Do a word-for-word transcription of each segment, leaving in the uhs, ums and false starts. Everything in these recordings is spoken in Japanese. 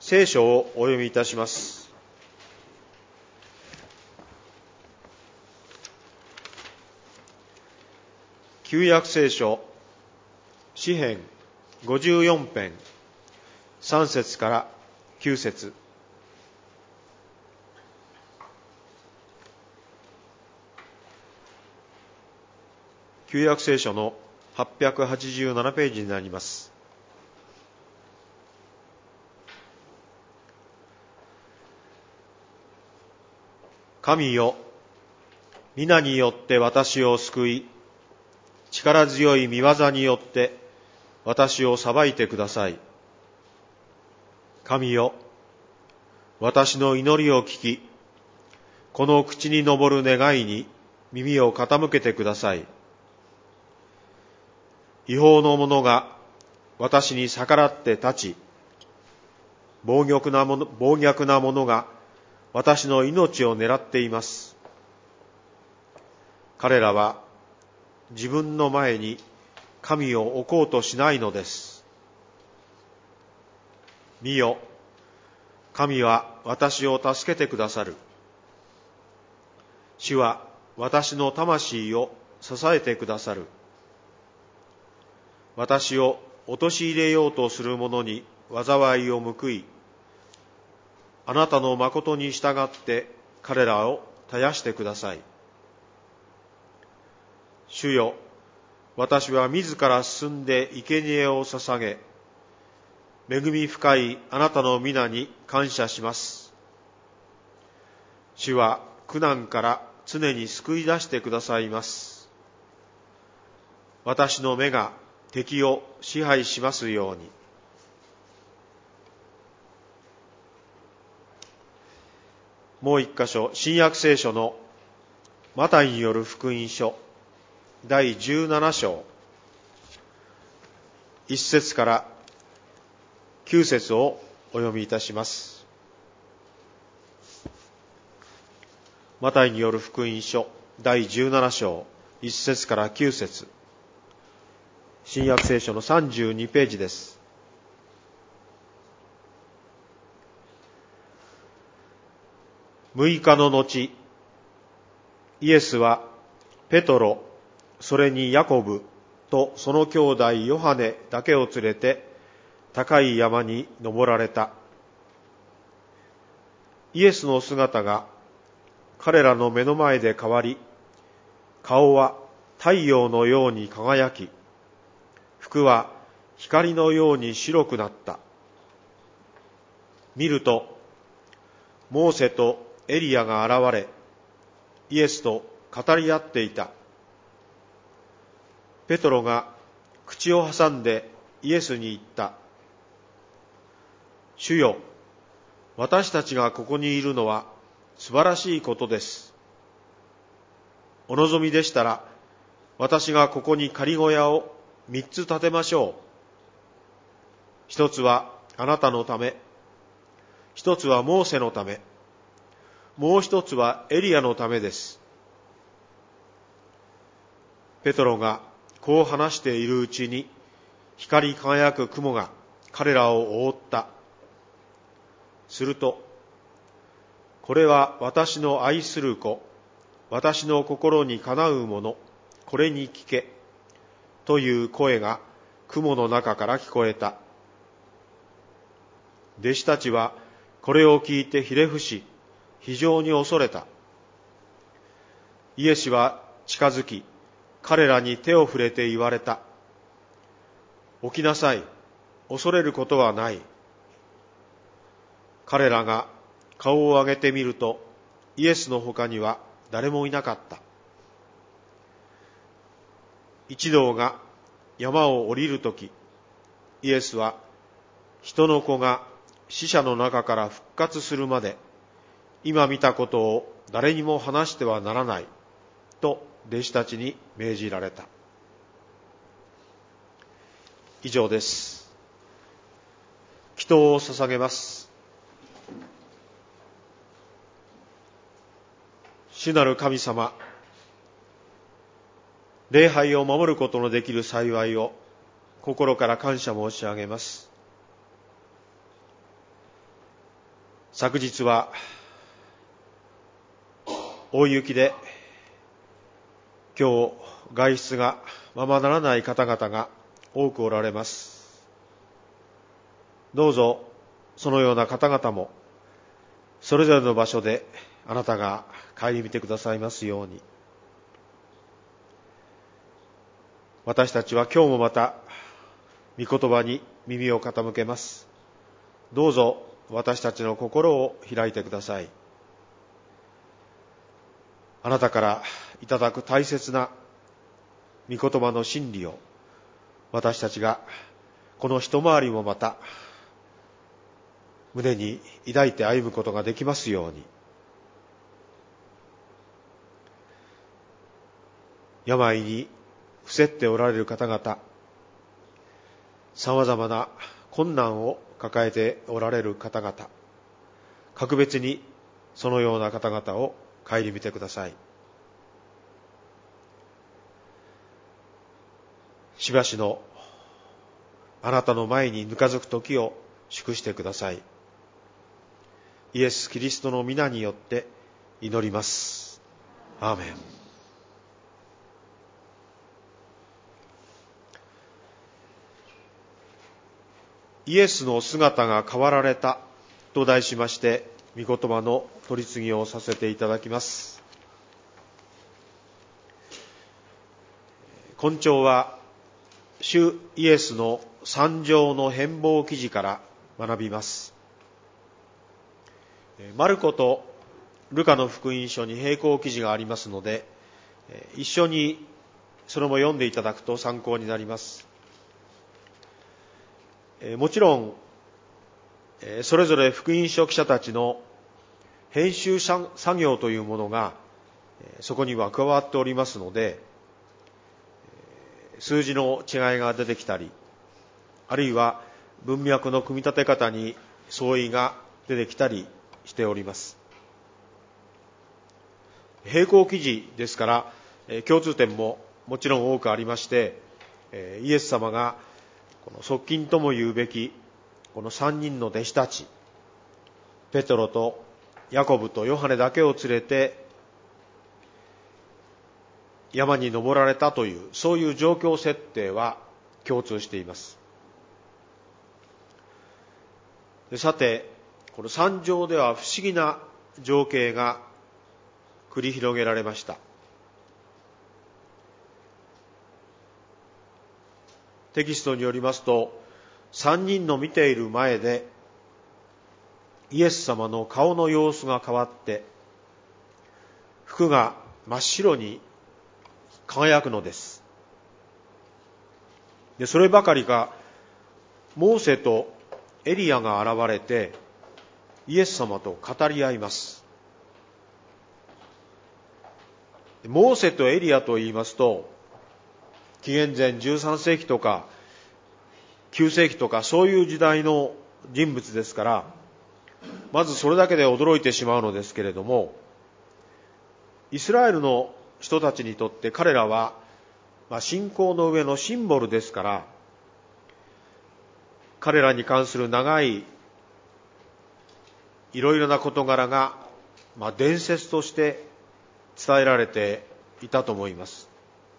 聖書をお読みいたします。旧約聖書詩編ごじゅうよん編さん節からきゅう節。旧約聖書のはっぴゃくはちじゅうななページになります。神よ、皆によって私を救い、力強い御業によって私を裁いてください。神よ、私の祈りを聞き、この口に上る願いに耳を傾けてください。違法の者が私に逆らって立ち、暴虐な者、暴虐な者が私の命を狙っています。彼らは自分の前に神を置こうとしないのです。見よ、神は私を助けてくださる。主は私の魂を支えてくださる。私を陥れようとする者に災いを報い、あなたの誠に従って彼らを絶やしてください。主よ、私は自ら進んで生贄を捧げ、恵み深いあなたの皆に感謝します。主は苦難から常に救い出してくださいます。私の目が敵を支配しますように。もう一箇所、新約聖書のマタイによる福音書だいじゅうなな章いち節からきゅう節をお読みいたします。マタイによる福音書だいじゅうなな章いち節からきゅう節、新約聖書のさんじゅうにページです。六日の後、イエスはペトロ、それにヤコブとその兄弟ヨハネだけを連れて高い山に登られた。イエスの姿が彼らの目の前で変わり、顔は太陽のように輝き、服は光のように白くなった。見ると、モーセとエリヤが現れ、イエスと語り合っていた。ペトロが口を挟んでイエスに言った。主よ、私たちがここにいるのは素晴らしいことです。お望みでしたら、私がここに仮小屋を三つ建てましょう。一つはあなたのため、一つはモーセのため、もう一つはエリヤのためです。ペトロがこう話しているうちに、光り輝く雲が彼らを覆った。すると、これは私の愛する子、私の心にかなうもの、これに聞け、という声が雲の中から聞こえた。弟子たちはこれを聞いてひれ伏し、非常に恐れた。イエスは近づき、彼らに手を触れて言われた。起きなさい、恐れることはない。彼らが顔を上げてみると、イエスの他には誰もいなかった。一同が山を降りるとき、イエスは人の子が死者の中から復活するまで、今見たことを誰にも話してはならないと弟子たちに命じられた。以上です。祈祷を捧げます。主なる神様、礼拝を守ることのできる幸いを心から感謝申し上げます。 昨日は大雪で今日外出がままならない方々が多くおられます。どうぞそのような方々もそれぞれの場所であなたが顧みてくださいますように。私たちは今日もまた御言葉に耳を傾けます。どうぞ私たちの心を開いてください。あなたからいただく大切な御言葉の真理を私たちがこの一回りもまた胸に抱いて歩むことができますように。病に伏せっておられる方々、さまざまな困難を抱えておられる方々、格別にそのような方々を顧みてください。しばしのあなたの前にぬかずく時を祝してください。イエス・キリストの皆によって祈ります。アーメン。イエスの姿が変わられたと題しまして御言葉の取り次ぎをさせていただきます。今朝は主イエスの三条の変貌記事から学びます。マルコとルカの福音書に並行記事がありますので、一緒にそれも読んでいただくと参考になります。もちろんそれぞれ福音書記者たちの編集作業というものがそこには加わっておりますので、数字の違いが出てきたり、あるいは文脈の組み立て方に相違が出てきたりしております。並行記事ですから共通点ももちろん多くありまして、イエス様がこの側近とも言うべきこの三人の弟子たち、ペトロとヤコブとヨハネだけを連れて山に登られたという、そういう状況設定は共通しています。でさて、この山上では不思議な情景が繰り広げられました。テキストによりますと、三人の見ている前でイエス様の顔の様子が変わって、服が真っ白に輝くのです。で、そればかりか、モーセとエリアが現れてイエス様と語り合います。モーセとエリアと言いますと、紀元前じゅうさん世紀とかきゅう世紀とかそういう時代の人物ですから、まずそれだけで驚いてしまうのですけれども、イスラエルの人たちにとって彼らは、まあ、信仰の上のシンボルですから、彼らに関する長いいろいろな事柄が、まあ、伝説として伝えられていたと思います。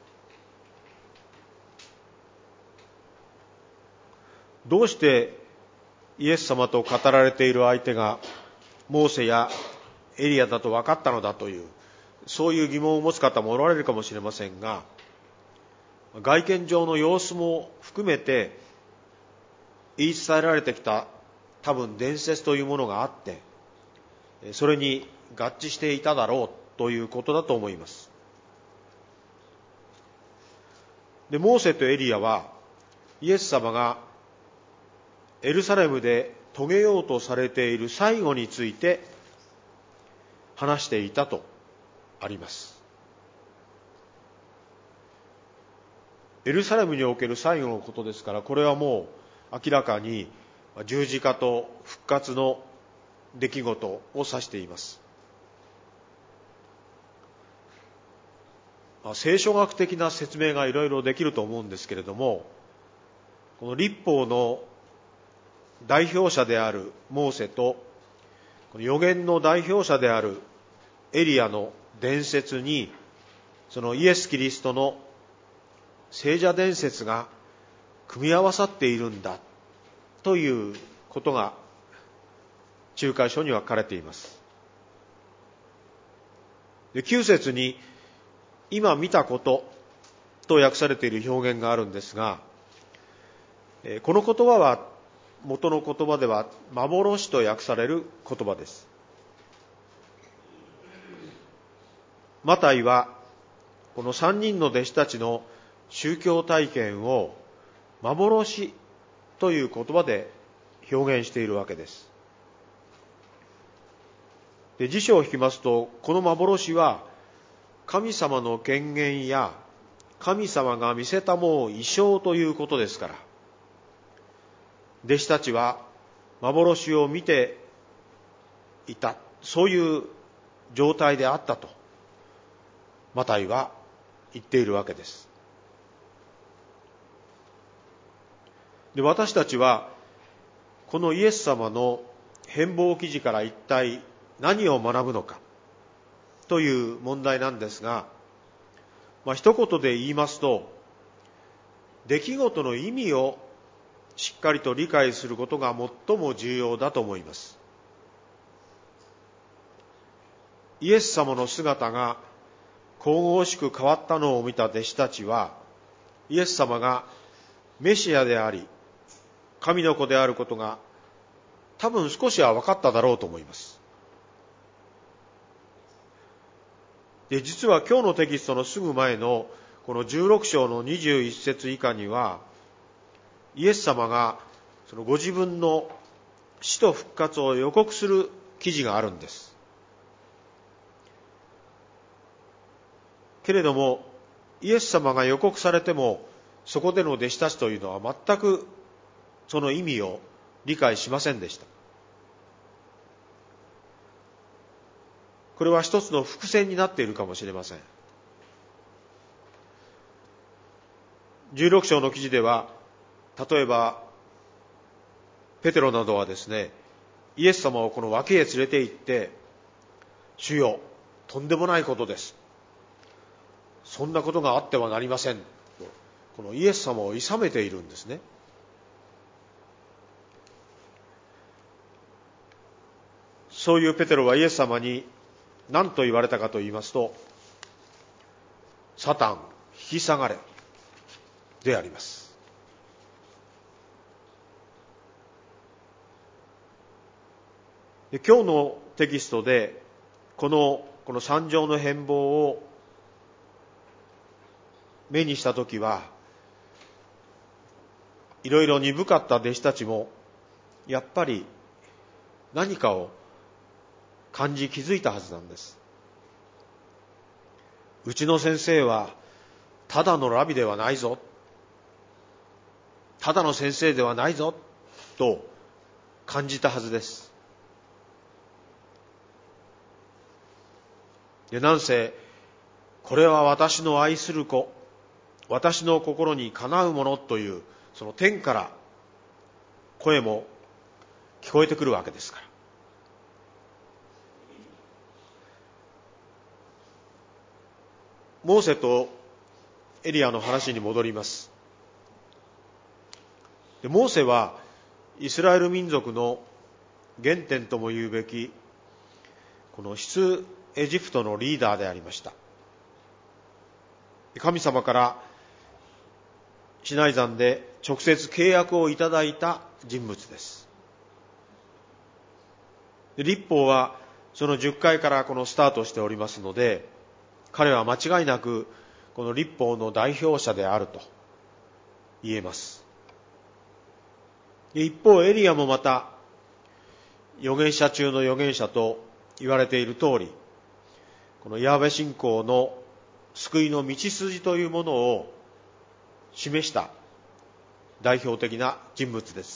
どうしてイエス様と語られている相手がモーセやエリアだと分かったのだという、そういう疑問を持つ方もおられるかもしれませんが、外見上の様子も含めて言い伝えられてきた多分伝説というものがあって、それに合致していただろうということだと思います。で、モーセとエリアはイエス様がエルサレムで遂げようとされている最後について話していたとあります。エルサレムにおける最後のことですから、これはもう明らかに十字架と復活の出来事を指しています。聖書学的な説明がいろいろできると思うんですけれども、この律法の代表者であるモーセとこの預言の代表者であるエリアの伝説に、そのイエス・キリストの聖者伝説が組み合わさっているんだということが仲介書には書かれています。で、きゅう節に今見たことと訳されている表現があるんですが、この言葉は元の言葉では幻と訳される言葉です。マタイはこの三人の弟子たちの宗教体験を幻という言葉で表現しているわけです。で、辞書を引きますと、この幻は神様の権限や神様が見せたもう異象ということですから、弟子たちは幻を見ていた、そういう状態であったとマタイは言っているわけです。で、私たちはこのイエス様の変貌記事から一体何を学ぶのかという問題なんですが、まあ、一言で言いますと、出来事の意味をしっかりと理解することが最も重要だと思います。イエス様の姿が神々しく変わったのを見た弟子たちは、イエス様がメシアであり神の子であることが多分少しは分かっただろうと思います。で、実は今日のテキストのすぐ前のこのじゅうろく章のにじゅういち節以下には、イエス様がそのご自分の死と復活を予告する記事があるんです。けれどもイエス様が予告されても、そこでの弟子たちというのは全くその意味を理解しませんでした。これは一つの伏線になっているかもしれません。じゅうろく章の記事では、例えばペテロなどはですね、イエス様をこの脇へ連れて行って、主よ、とんでもないことです、そんなことがあってはなりませんと、このイエス様を諌めているんですね。そういうペテロはイエス様に何と言われたかと言いますと、サタン、引き下がれであります。で、今日のテキストでこのこの三条の変貌を目にしたときは、いろいろ鈍かった弟子たちもやっぱり何かを感じ気づいたはずなんです。うちの先生はただのラビではないぞ、ただの先生ではないぞと感じたはずです。で、なんせこれは私の愛する子、私の心にかなうものという、その天から声も聞こえてくるわけですから。モーセとエリアの話に戻ります。で、モーセはイスラエル民族の原点とも言うべきこの出エジプトのリーダーでありました。神様からシナイ山で直接契約をいただいた人物です。で、律法はそのじゅっかいからこのスタートしておりますので、彼は間違いなくこの律法の代表者であると言えます。で、一方エリアもまた預言者中の預言者と言われている通り、このヤハウェ信仰の救いの道筋というものを示した代表的な人物です。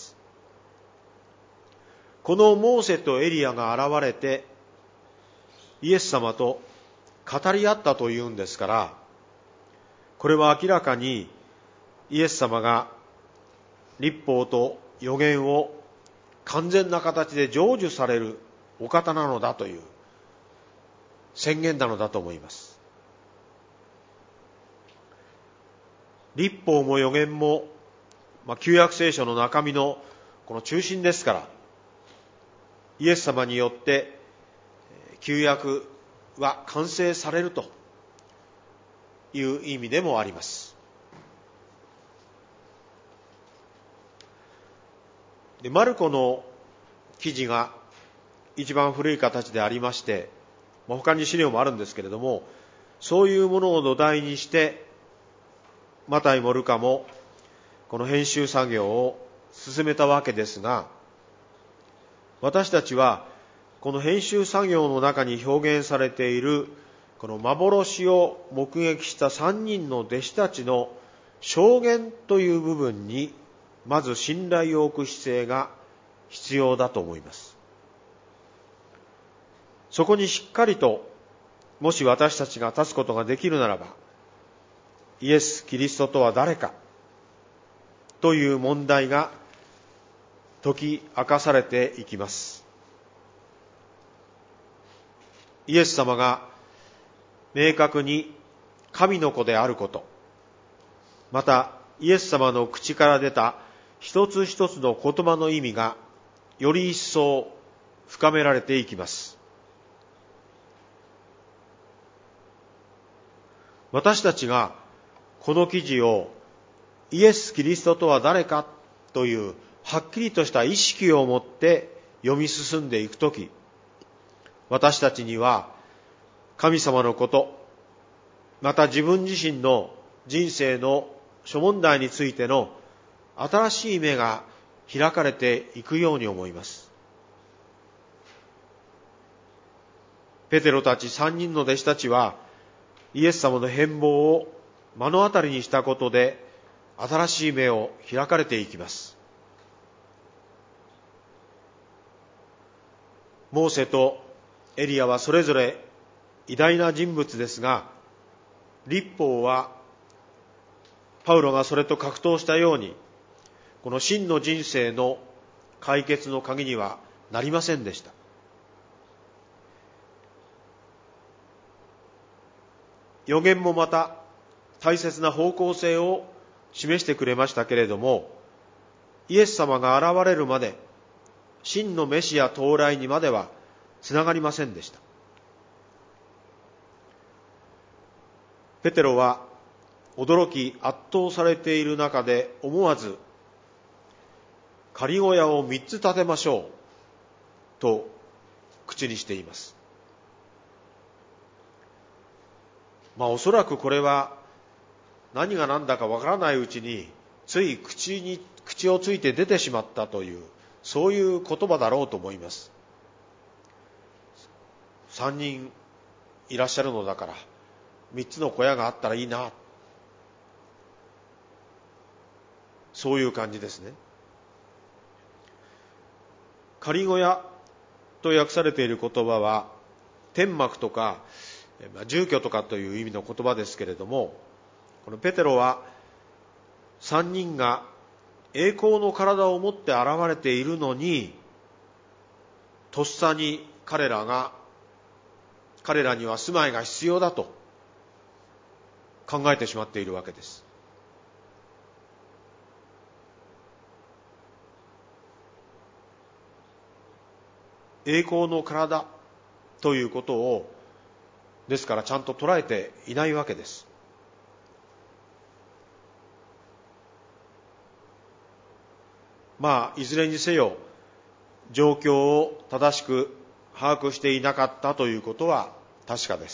このモーセとエリアが現れてイエス様と語り合ったというんですから、これは明らかにイエス様が律法と預言を完全な形で成就されるお方なのだという宣言なのだと思います。律法も預言も、まあ、旧約聖書の中身のこの中心ですから、イエス様によって旧約は完成されるという意味でもあります。で、マルコの記事が一番古い形でありまして、まあ、他に資料もあるんですけれども、そういうものを土台にしてマタイもルカもこの編集作業を進めたわけですが、私たちはこの編集作業の中に表現されているこの幻を目撃した三人の弟子たちの証言という部分にまず信頼を置く姿勢が必要だと思います。そこにしっかりと、もし私たちが立つことができるならば、イエス・キリストとは誰かという問題が解き明かされていきます。イエス様が明確に神の子であること、またイエス様の口から出た一つ一つの言葉の意味がより一層深められていきます。私たちがこの記事をイエス・キリストとは誰かというはっきりとした意識を持って読み進んでいくとき、私たちには神様のこと、また自分自身の人生の諸問題についての新しい目が開かれていくように思います。ペテロたち三人の弟子たちはイエス様の変貌を目の当たりにしたことで新しい目を開かれていきます。モーセとエリアはそれぞれ偉大な人物ですが、律法はパウロがそれと格闘したように、この真の人生の解決の鍵にはなりませんでした。預言もまた大切な方向性を示してくれましたけれども、イエス様が現れるまで、真のメシア到来にまではつながりませんでした。ペテロは驚き圧倒されている中で思わず、仮小屋を三つ建てましょうと口にしています。まあおそらくこれは何が何だかわからないうちについ口に口をついて出てしまったという、そういう言葉だろうと思います。三人いらっしゃるのだから三つの小屋があったらいいな、そういう感じですね。仮小屋と訳されている言葉は天幕とか住居とかという意味の言葉ですけれども、このペテロは三人が栄光の体を持って現れているのに、とっさに彼らが彼らには住まいが必要だと考えてしまっているわけです。栄光の体ということをですからちゃんと捉えていないわけです。まあいずれにせよ状況を正しく把握していなかったということは確かです。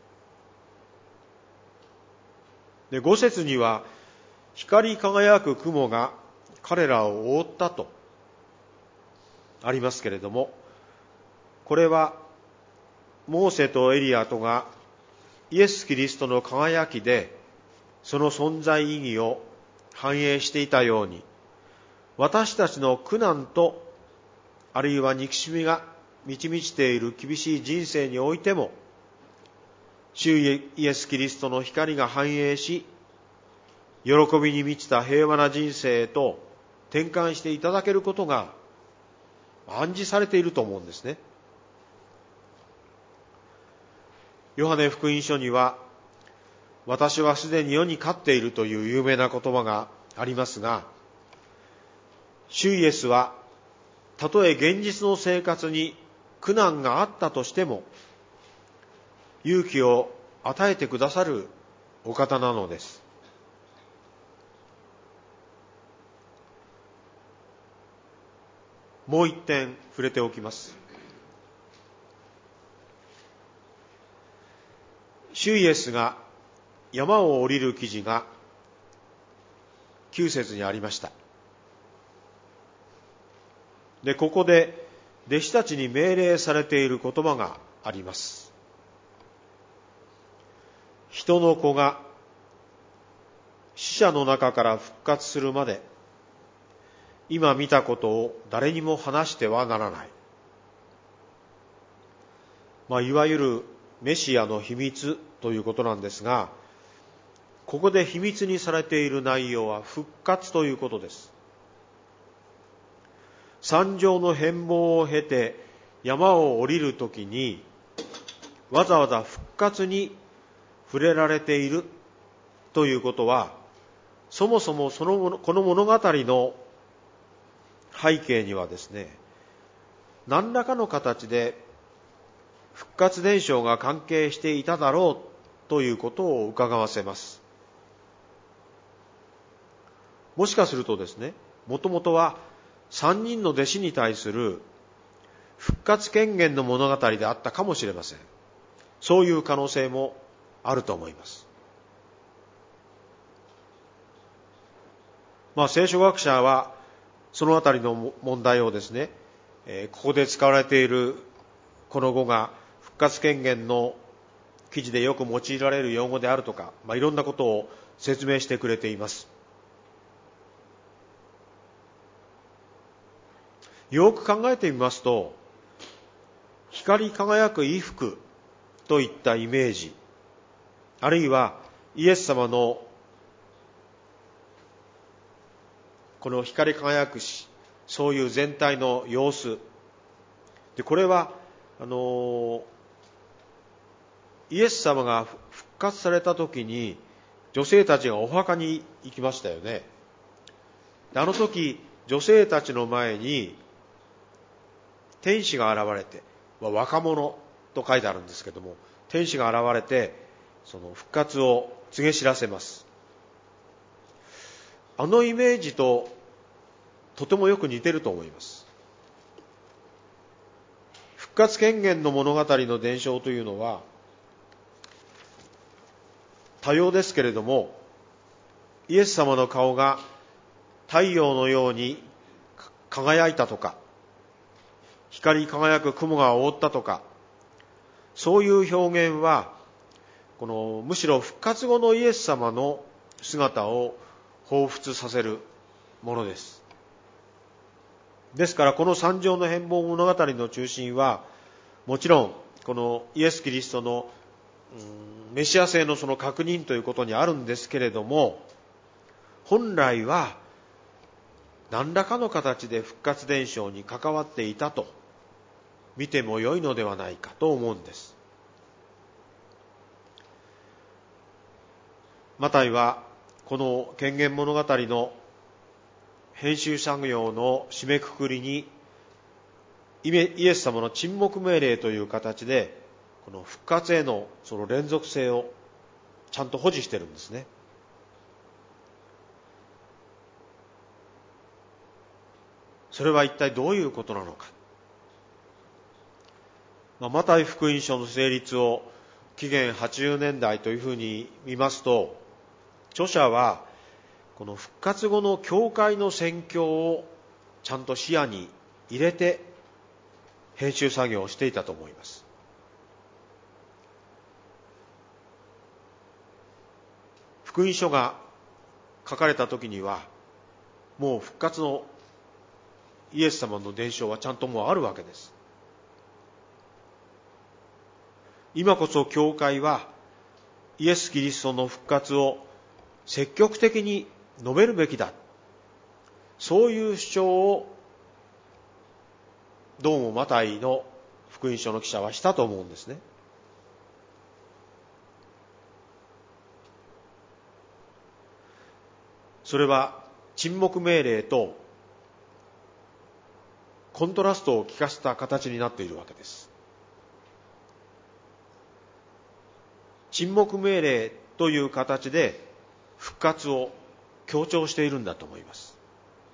で、ご節には光り輝く雲が彼らを覆ったとありますけれども、これはモーセとエリアとがイエス・キリストの輝きでその存在意義を反映していたように、私たちの苦難とあるいは憎しみが満ち満ちている厳しい人生においても、主イエス・キリストの光が反映し、喜びに満ちた平和な人生へと転換していただけることが暗示されていると思うんですね。 ヨハネ福音書には、私はすでに世に勝っているという有名な言葉がありますが、主イエスはたとえ現実の生活に苦難があったとしても勇気を与えてくださるお方なのです。もう一点触れておきます。主イエスが山を降りる記事がきゅう節にありました。で、ここで弟子たちに命令されている言葉があります。人の子が死者の中から復活するまで、今見たことを誰にも話してはならない。まあ、いわゆるメシアの秘密ということなんですが、ここで秘密にされている内容は復活ということです。山上の変貌を経て山を降りるときに、わざわざ復活に触れられているということは、そもそもそのこの物語の背景にはですね、何らかの形で復活伝承が関係していただろうということを伺わせます。もしかするとですね、もともとは三人の弟子に対する復活権限の物語であったかもしれません。そういう可能性もあると思います。まあ、聖書学者はそのあたりの問題をですね、えー、ここで使われているこの語が復活権限の記事でよく用いられる用語であるとか、まあ、いろんなことを説明してくれています。よく考えてみますと、光り輝く衣服といったイメージ、あるいはイエス様のこの光り輝くし、そういう全体の様子で、これはあのイエス様が復活された時に女性たちがお墓に行きましたよね。あの時女性たちの前に天使が現れて、若者と書いてあるんですけども、天使が現れてその復活を告げ知らせます。あのイメージととてもよく似てると思います。復活権限の物語の伝承というのは多様ですけれども、イエス様の顔が太陽のように輝いたとか、光り輝く雲が覆ったとか、そういう表現はこのむしろ復活後のイエス様の姿を彷彿させるものです。ですからこの山上の変貌物語の中心は、もちろんこのイエス・キリストのメシア性のその確認ということにあるんですけれども、本来は何らかの形で復活伝承に関わっていたと見てもよいのではないかと思うんです。マタイはこの権限物語の編集作業の締めくくりにイエス様の沈黙命令という形でこの復活へのその連続性をちゃんと保持しているんですね。それは一体どういうことなのか。まあ、マタイ福音書の成立を紀元はちじゅうねんだいというふうに見ますと、著者はこの復活後の教会の宣教をちゃんと視野に入れて編集作業をしていたと思います。福音書が書かれた時にはもう復活のイエス様の伝承はちゃんともうあるわけです。今こそ教会はイエス・キリストの復活を積極的に述べるべきだ、そういう主張をどうもマタイの福音書の記者はしたと思うんですね。 それは沈黙命令とコントラストを効かせた形になっているわけです。沈黙命令という形で復活を強調しているんだと思います。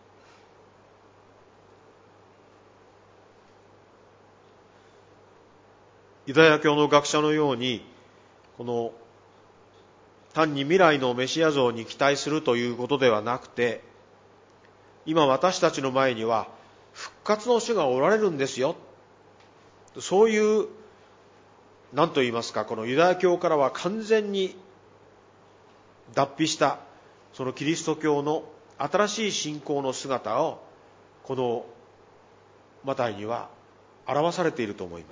ユダヤ教の学者のように、この単に未来のメシア像に期待するということではなくて、今私たちの前には復活の主がおられるんですよ。そういう、何と言いますか、このユダヤ教からは完全に脱皮したそのキリスト教の新しい信仰の姿をこのマタイには表されていると思います。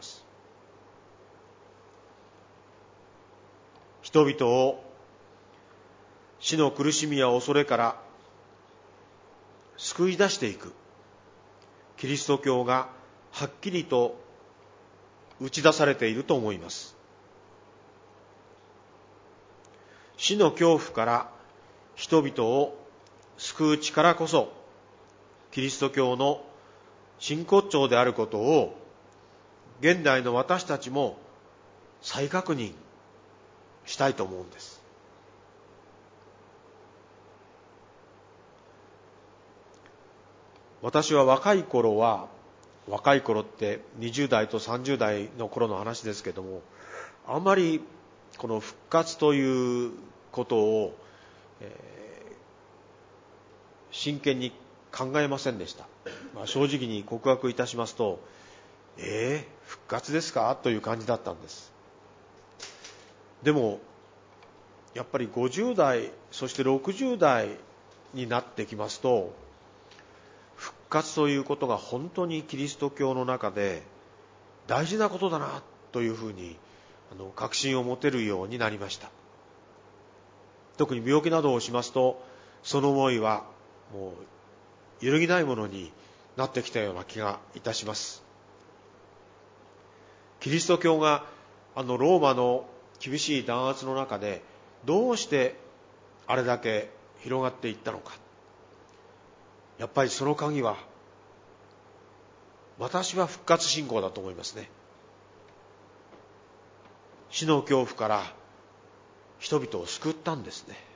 人々を死の苦しみや恐れから救い出していくキリスト教がはっきりと打ち出されていると思います。死の恐怖から人々を救う力こそキリスト教の真骨頂であることを現代の私たちも再確認したいと思うんです。私は若い頃は、若い頃ってにじゅう代とさんじゅう代の頃の話ですけども、あんまりこの復活ということを、えー、真剣に考えませんでした。まあ、正直に告白いたしますと、えー、復活ですかという感じだったんです。でもやっぱりごじゅう代そしてろくじゅう代になってきますと、復活ということが本当にキリスト教の中で大事なことだなというふうにあの確信を持てるようになりました。特に病気などをしますと、その思いはもう揺るぎないものになってきたような気がいたします。キリスト教があのローマの厳しい弾圧の中でどうしてあれだけ広がっていったのか。やっぱりその鍵は、私は復活信仰だと思いますね。死の恐怖から人々を救ったんですね。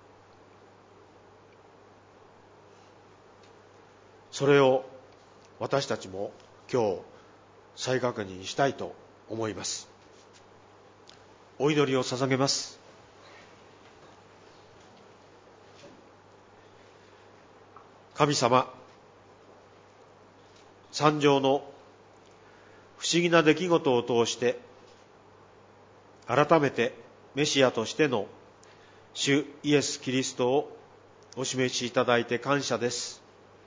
それを私たちも今日再確認したいと思います。お祈りを捧げます。神様、参上の不思議な出来事を通して改めてメシアとしての主イエス・キリストをお示しいただいて感謝です。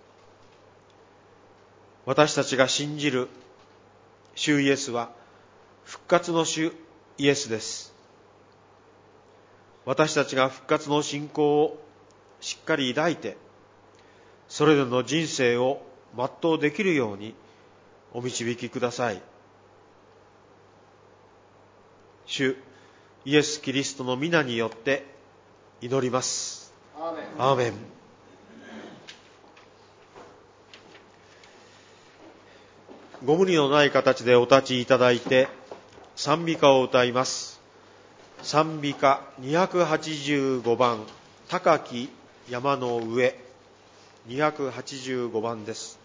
私たちが信じる主イエスは復活の主イエスです。私たちが復活の信仰をしっかり抱いて、それぞれの人生を全うできるようにお導きください。主イエス・キリストの皆によって祈ります。アーメン。アーメン。ご無理のない形でお立ちいただいて賛美歌を歌います。賛美歌にひゃくはちじゅうごばん、高き山の上、にひゃくはちじゅうごばんです。